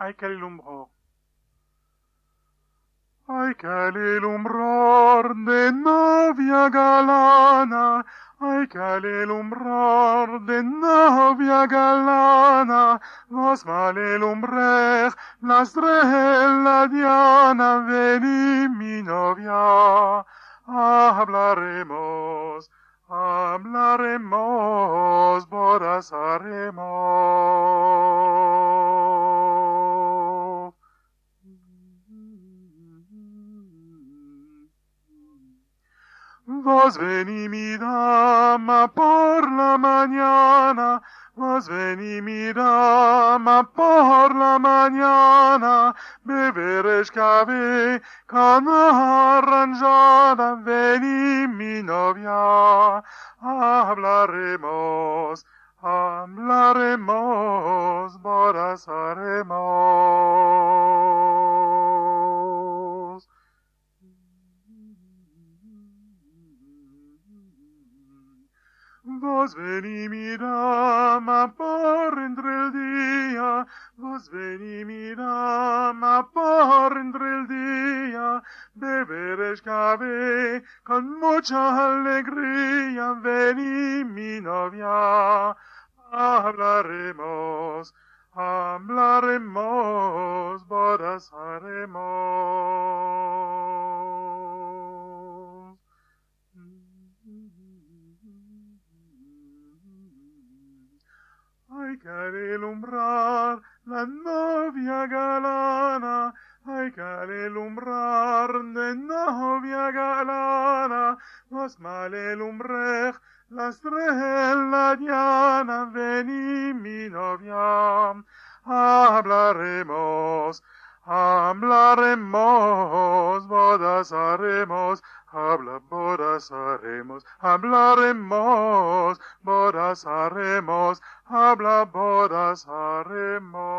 hay que alumbrar. Hay que alumbrar de novia galana, hay que alumbrar de novia galana, was mal alumbrer, la estrella Diana, vení mi novia, hablaremos, hablaremos, bodas haremos. Vos vení mi dama por la mañana, vos vení mi dama por la mañana, beberes café con arranjada, vení mi novia, hablaremos, hablaremos, bodas haremos. Vos vení mi dama por entre el día, vos vení mi dama por entre el día, beberes café con mucha alegría, vení mi novia, hablaremos, hablaremos, bodas haremos. Hay que alumbrar la novia galana, hay que alumbrar de novia galana, was mal alumbrer la estrella Diana, vení mi novia, hablaremos, hablaremos, bodas haremos, bodas haremos, hablaremos, bodas haremos, bodas haremos.